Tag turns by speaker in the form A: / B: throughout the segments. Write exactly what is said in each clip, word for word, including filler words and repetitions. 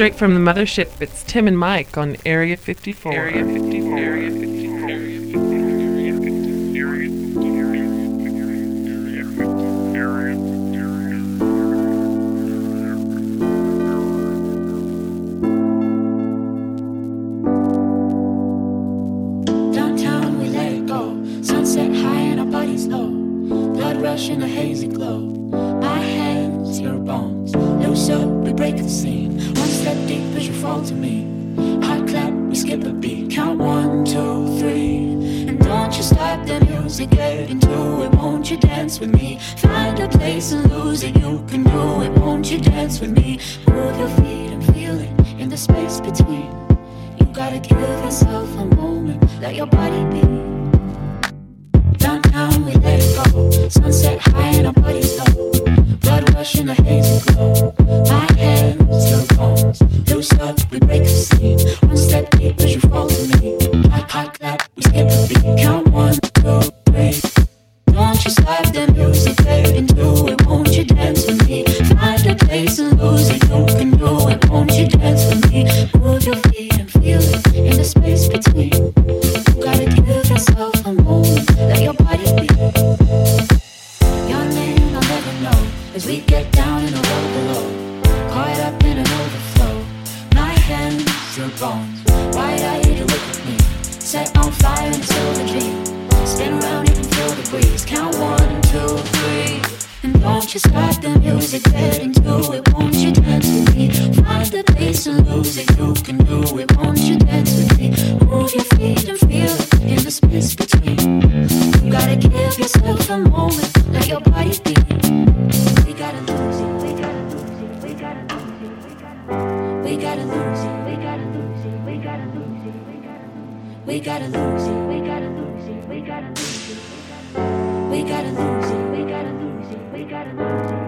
A: straight from the mothership. It's Tim and Mike on Area fifty-four. Area fifty-four. Area fifty-four. Area fifty-four. Area fifty-four. Area
B: Downtown we let it go. Sunset high and our bodies low. Blood rush in a hazy glow. My hands, your bones. Loose up, we break the scene. One step deep as you fall to me. Hot clap, we skip a beat. Count one, two, three. And don't you stop the music, get into it. Won't you dance with me? Find a place and lose it. You can do it. Won't you dance with me? Move your feet and feel it in the space between. You gotta give yourself a moment. Let your body be. Downtown we let it go. Sunset high and our bodies low. Blood rush in a hazy glow. My hands, your bones. Loose up, we break the scene. One step deep as you fall to me. Hot, hot clap, we skip a beat. Count one, two, three. Don't you stop the music, get into it. Won't you dance with me? Find a place and lose it. You can do it. Won't you dance with me? Move your feet and feel it in the space between. You gotta give yourself a moment. Let your body be. Your name I'll never know as we get down in the road below. Caught up in an overflow. My hands, your bones. Wide-eyed, you look at me. Set on fire until the dream. Spin around, you can feel the breeze. Count one, two, three. And don't you stop the music, get into it. Won't you dance with me? Find the place and lose it. You can do it. Won't you dance with me? Move your feet and feel it in the space between. You gotta give yourself a moment. Let your body be. We gotta lose it. We gotta lose it. We gotta lose it. We gotta lose it. We gotta lose it. We gotta lose it. We gotta lose it. We gotta lose it. We gotta lose it. We gotta lose it. We gotta lose it. We gotta lose it.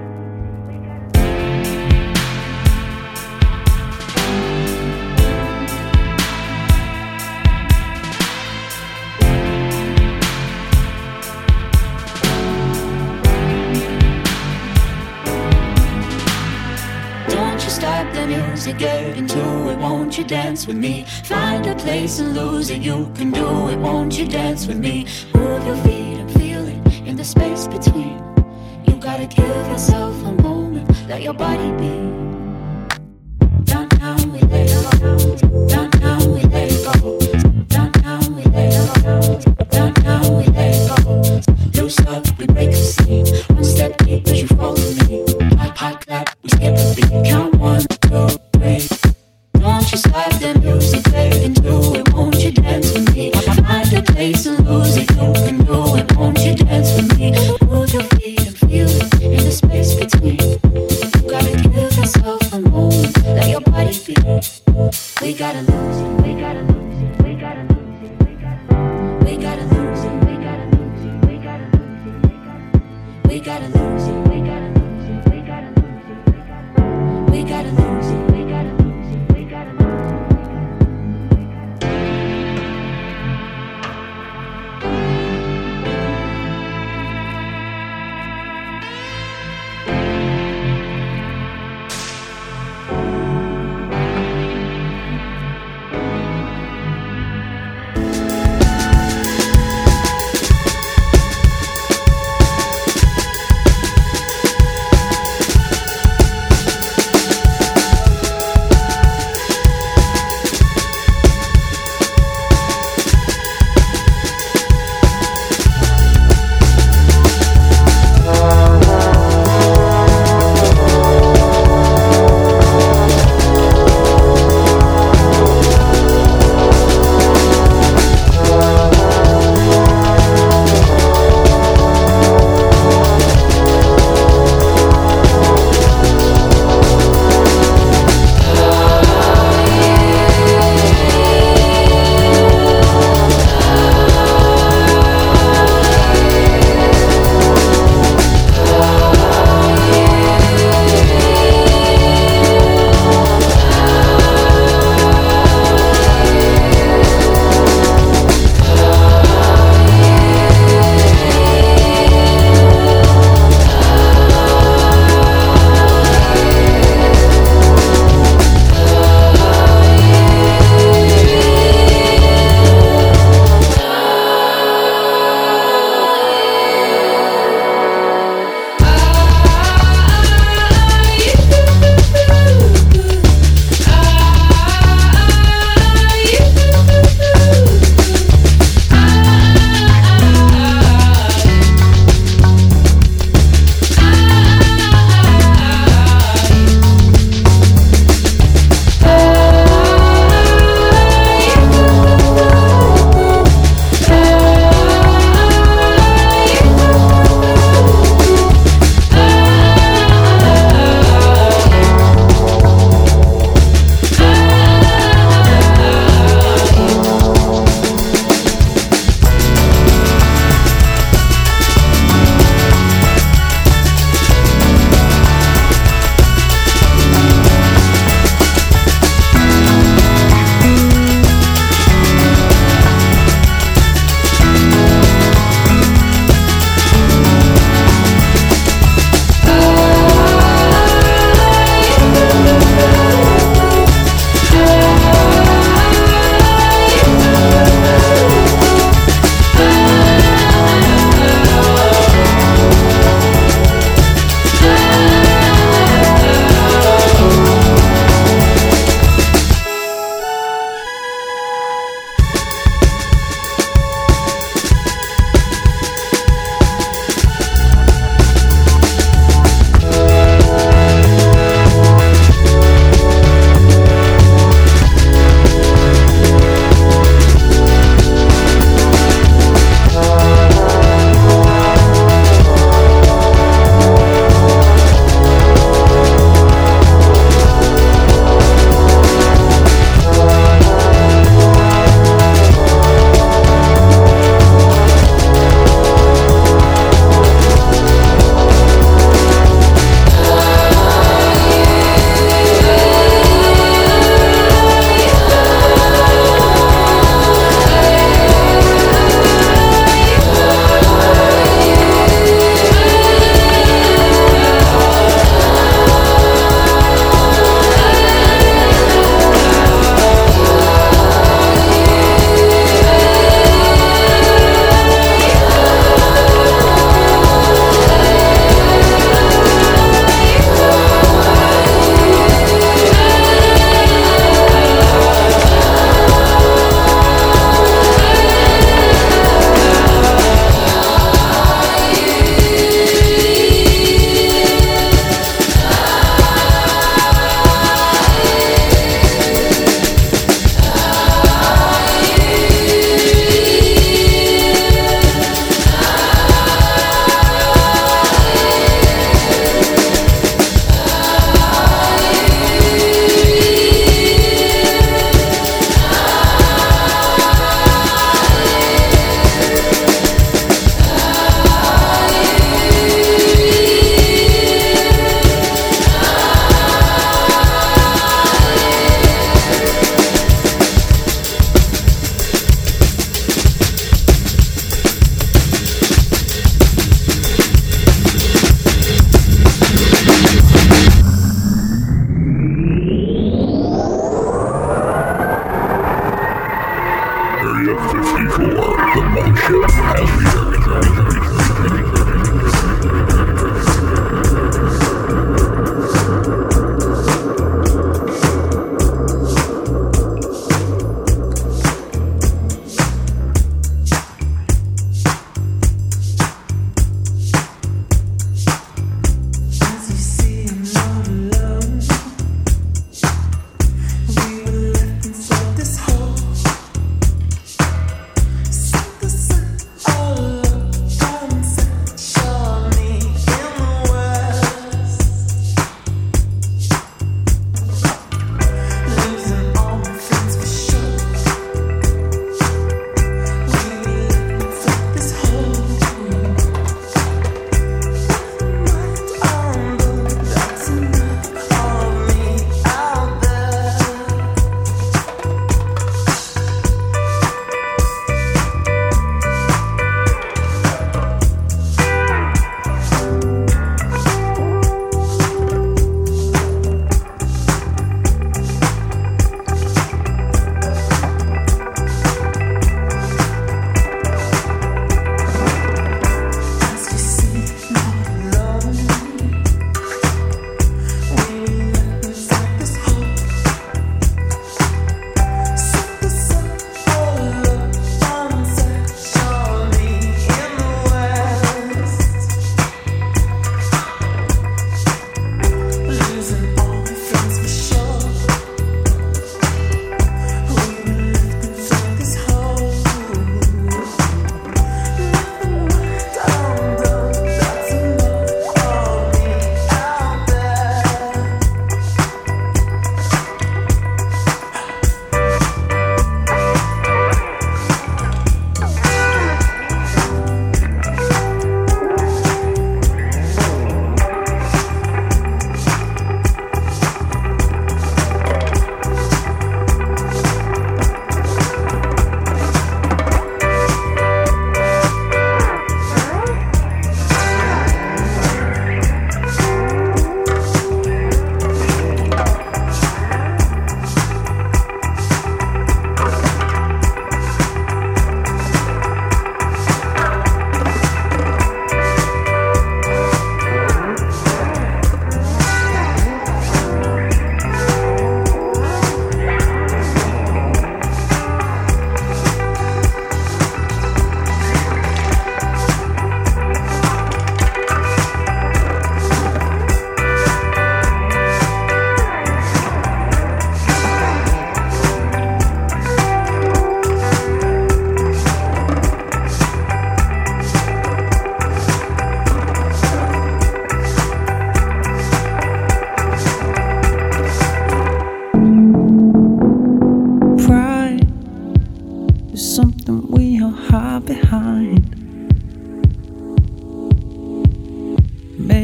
B: Stop the music, get into it. Won't you dance with me? Find a place and lose it. You can do it. Won't you dance with me? Move your feet and feel it in the space between. You gotta give yourself a moment. Let your body be. Downtown we let it go. Downtown we let it go. Downtown we let it go. Downtown we let it go. Loose up, we break the scene. One step deep as you fall to me. Hot, hot clap, we skip a beat. Count one, two, three. Don't you stop the music, get into it. Won't you dance with me? Find a place and lose it. You can do it. Won't you dance with me? Move your feet and feel it in the space between. You gotta give yourself a moment. Let your body be. We gotta lose it. We gotta lose it. We gotta lose it. We gotta lose it. We gotta lose it. We gotta lose it. We gotta lose it. We gotta lose it. We gotta lose it. We gotta lose it. We gotta lose it. We gotta lose it. We gotta lose it.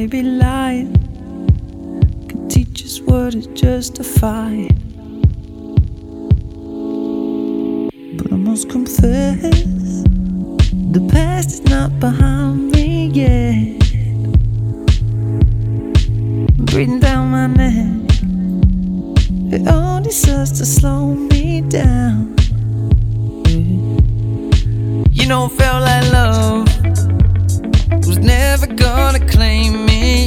C: maybe lying can teach us what is justified. But I must confess, the past is not behind me yet. Breathing down my neck, it only serves to slow me down. You know, it felt like love was never gonna claim me.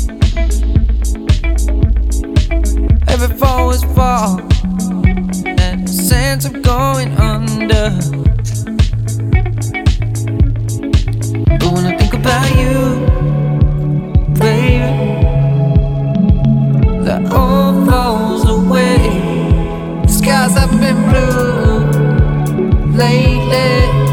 C: Every fall was fall, and a sense of going under. But when I think about you, baby, that all falls away. The skies have been blue lately.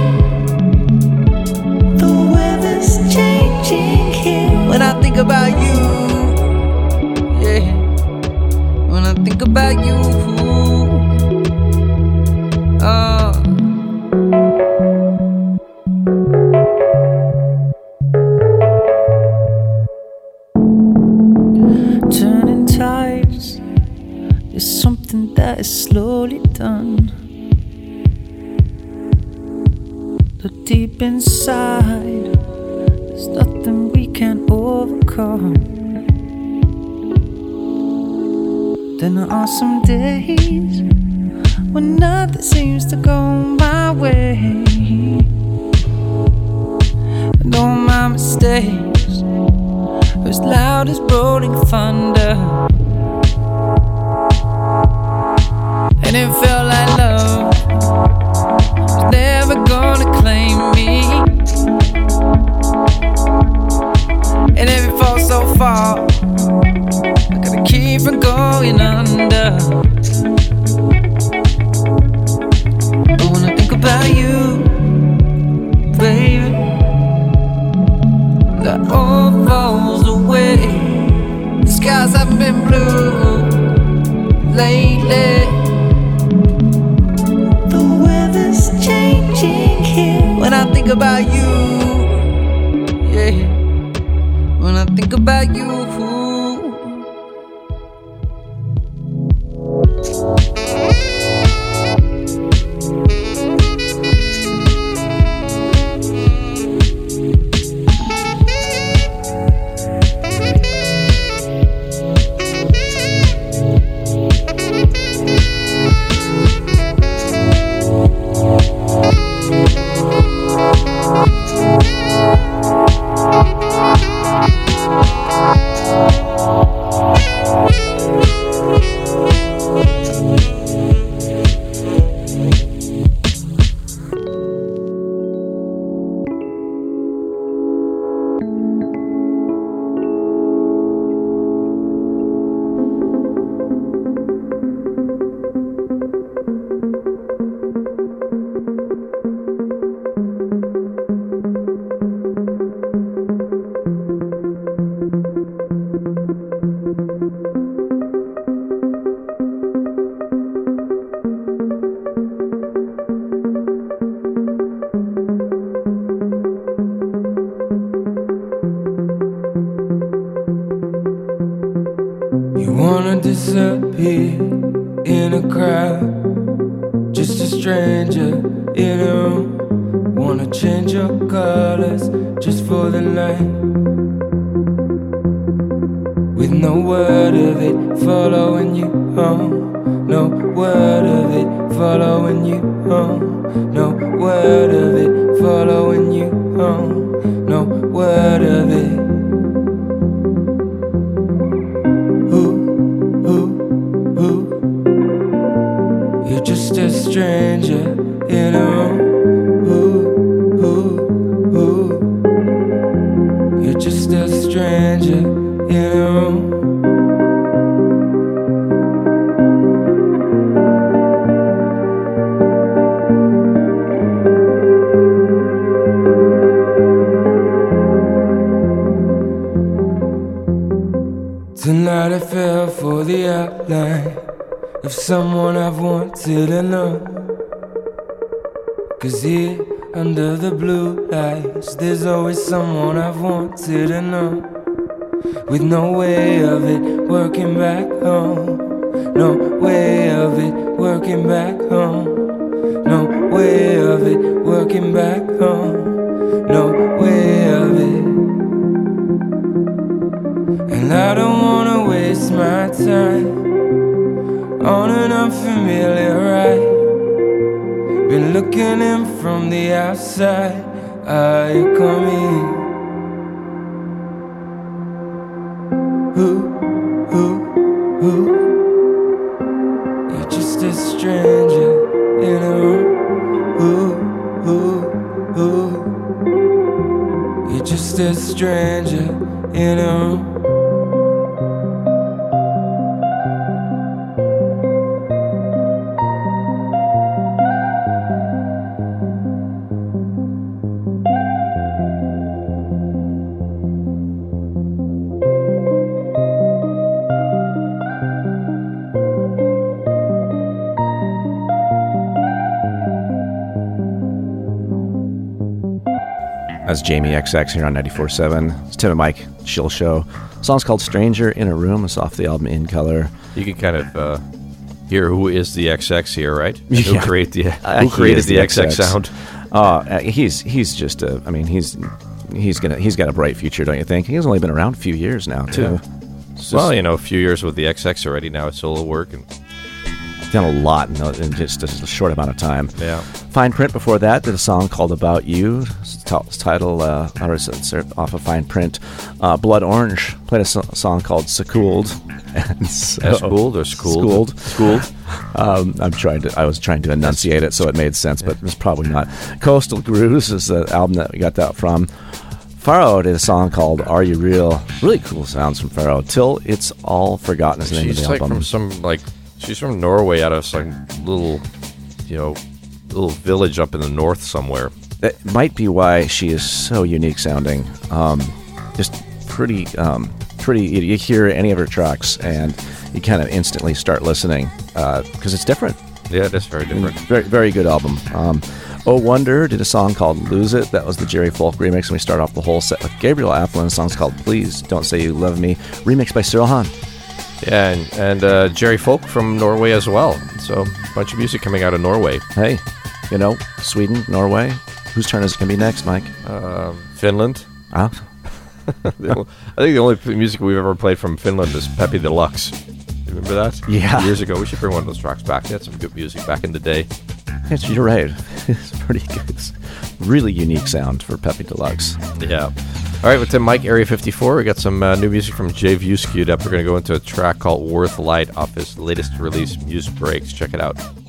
C: The weather's changing here. When I think about you, yeah. When I think about you, oh. Turning tides is something that is slowly done. But deep inside, there's nothing we can't overcome. Then there are some days when nothing seems to go my way, and all my mistakes are as loud as rolling thunder. And it felt like love was never gonna claim me. And if it falls so far, I gotta keep from going under. But when I think about you, baby, that all falls away. The skies have been blue lately. The weather's changing here. When I think about you, yeah. When I think about you, disappear in a crowd, just a stranger in a room. Wanna change your colors just for the night, with no word of it following you home. No word of it following you home. No word of it following you home. No word of it. Just a stranger in a room. Ooh, ooh, ooh. You're just a stranger in a room. Tonight I fell for the outline of someone I've wanted to know. Cause here under the blue lights, there's always someone I've wanted to know. with no way of it working back home. No way of it working back home. No way of it working back home. No way of it. And I don't wanna waste my time on an unfamiliar ride. Been looking in from the outside. Are you coming? Who, who, who? You're just a stranger in a room. Who, who, who? You're just a stranger in a room.
D: That's Jamie X X here on ninety-four point seven. It's Tim and Mike, Chill Show. The song's called Stranger in a Room. It's off the album In Color.
E: You can kind of uh, hear who is the X X here, right?
D: Yeah.
E: Who, create the,
D: Uh,
E: who
D: he
E: created
D: is
E: the,
D: the
E: X X,
D: X X
E: sound?
D: Uh, he's he's just a. I mean, he's he's gonna he's got a bright future, don't you think? He's only been around a few years now, too.
E: Yeah.
D: It's
E: Well,
D: just
E: you know, a few years with the X X already. Now it's solo work. And
D: done a lot in, in just a short amount of time.
E: yeah.
D: Fine Print before that did a song called About You. It's t- it's title uh, or it's it's off of Fine Print. Uh, Blood Orange played a so- song called Secooled. And so,
E: Schooled or schooled?
D: Schooled.
E: Schooled.
D: Um, I'm trying to. I was trying to enunciate it so it made sense, but it's probably not. Coastal Grooves is the album that we got that from. Pharaoh did a song called Are You Real? Really cool sounds from Pharaoh. Till It's All Forgotten is the name of
E: She's
D: the
E: like
D: album.
E: from some, like, she's from Norway, out of some little, you know, little village up in the north somewhere.
D: That might be why she is so unique sounding. Um, just pretty, um, pretty. You, you hear any of her tracks, and you kind of instantly start listening because it's different.
E: Yeah, that's very different.
D: Very, very good album. Um, Oh Wonder did a song called Lose It. That was the Jerry Folk remix, and we start off the whole set with Gabriel Applin. The song's called Please Don't Say You Love Me, remixed by Cyril Hahn.
E: Yeah, and, and uh, Jerry Folk from Norway as well. So a bunch of music coming out of Norway.
D: Hey, you know, Sweden, Norway. Whose turn is it going to be next, Mike?
E: Um, Finland.
D: Ah,
E: I think the only p- music we've ever played from Finland is Peppy Deluxe. You remember that?
D: Yeah.
E: Years ago. We should bring one of those tracks back. They had some good music back in the day.
D: yes, you're right. It's pretty good. It's really unique sound for Peppy Deluxe.
E: Yeah. All right, with Tim Mike, Area fifty-four, we got some uh, new music from Jay Views queued up. We're going to go into a track called Worth Light off his latest release, Muse Breaks. Check it out.